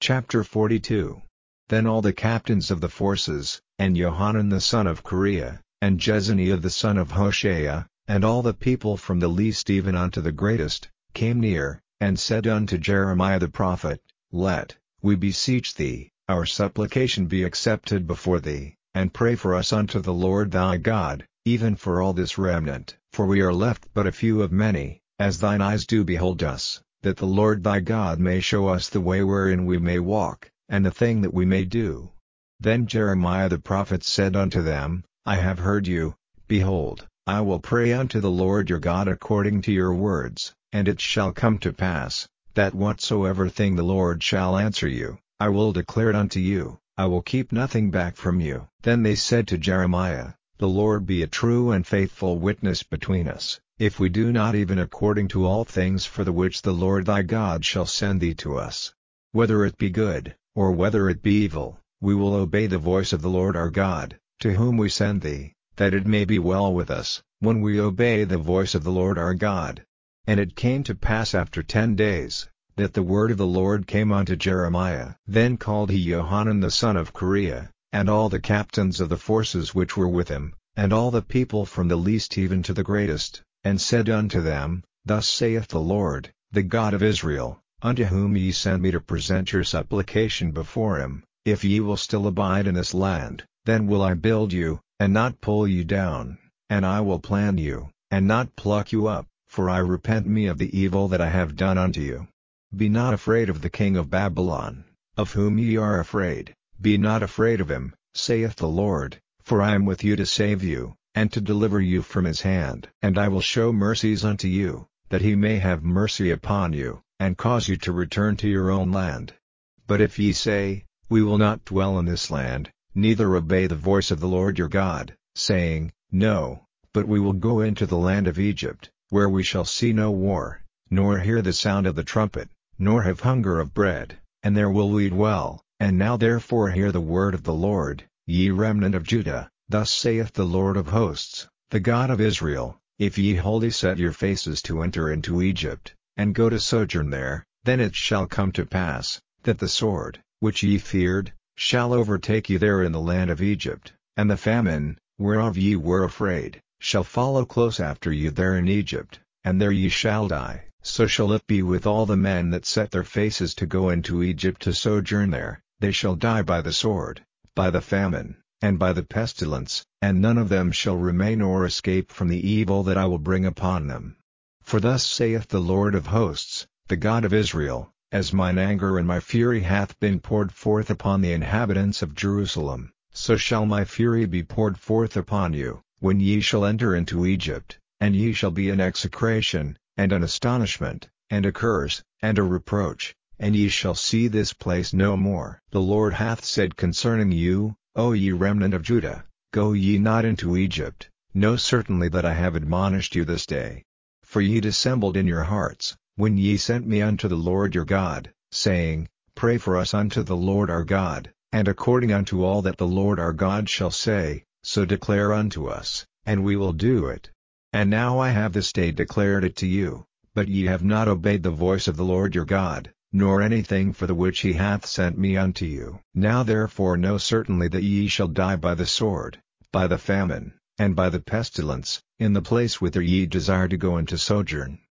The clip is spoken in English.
Chapter 42. Then all the captains of the forces, and Johanan the son of Kareah, and Jezaniah the son of Hoshea, and all the people from the least even unto the greatest, came near, and said unto Jeremiah the prophet, Let, we beseech thee, our supplication be accepted before thee, and pray for us unto the Lord thy God, even for all this remnant. For we are left but a few of many, as thine eyes do behold us, that the Lord thy God may show us the way wherein we may walk, and the thing that we may do. Then Jeremiah the prophet said unto them, I have heard you. Behold, I will pray unto the Lord your God according to your words, and it shall come to pass, that whatsoever thing the Lord shall answer you, I will declare it unto you, I will keep nothing back from you. Then they said to Jeremiah, The Lord be a true and faithful witness between us, if we do not even according to all things for the which the Lord thy God shall send thee to us. Whether it be good, or whether it be evil, we will obey the voice of the Lord our God, to whom we send thee, that it may be well with us, when we obey the voice of the Lord our God. And it came to pass after 10 days, that the word of the Lord came unto Jeremiah. Then called he Johanan the son of Kareah, and all the captains of the forces which were with him, and all the people from the least even to the greatest, and said unto them, Thus saith the Lord, the God of Israel, unto whom ye sent me to present your supplication before him, if ye will still abide in this land, then will I build you, and not pull you down, and I will plant you, and not pluck you up, for I repent me of the evil that I have done unto you. Be not afraid of the king of Babylon, of whom ye are afraid, be not afraid of him, saith the Lord, for I am with you to save you, and to deliver you from his hand. And I will show mercies unto you, that he may have mercy upon you, and cause you to return to your own land. But if ye say, We will not dwell in this land, neither obey the voice of the Lord your God, saying, No, but we will go into the land of Egypt, where we shall see no war, nor hear the sound of the trumpet, nor have hunger of bread, and there will we dwell. And now therefore hear the word of the Lord, ye remnant of Judah. Thus saith the Lord of hosts, the God of Israel, if ye wholly set your faces to enter into Egypt, and go to sojourn there, then it shall come to pass, that the sword, which ye feared, shall overtake you there in the land of Egypt, and the famine, whereof ye were afraid, shall follow close after you there in Egypt, and there ye shall die. So shall it be with all the men that set their faces to go into Egypt to sojourn there, they shall die by the sword, by the famine, and by the pestilence, and none of them shall remain or escape from the evil that I will bring upon them. For thus saith the Lord of hosts, the God of Israel, as mine anger and my fury hath been poured forth upon the inhabitants of Jerusalem, so shall my fury be poured forth upon you, when ye shall enter into Egypt, and ye shall be an execration, and an astonishment, and a curse, and a reproach, and ye shall see this place no more. The Lord hath said concerning you, O ye remnant of Judah, go ye not into Egypt. Know certainly that I have admonished you this day. For ye dissembled in your hearts, when ye sent me unto the Lord your God, saying, Pray for us unto the Lord our God, and according unto all that the Lord our God shall say, so declare unto us, and we will do it. And now I have this day declared it to you, but ye have not obeyed the voice of the Lord your God, nor anything for the which he hath sent me unto you. Now therefore know certainly that ye shall die by the sword, by the famine, and by the pestilence, in the place whither ye desire to go into sojourn.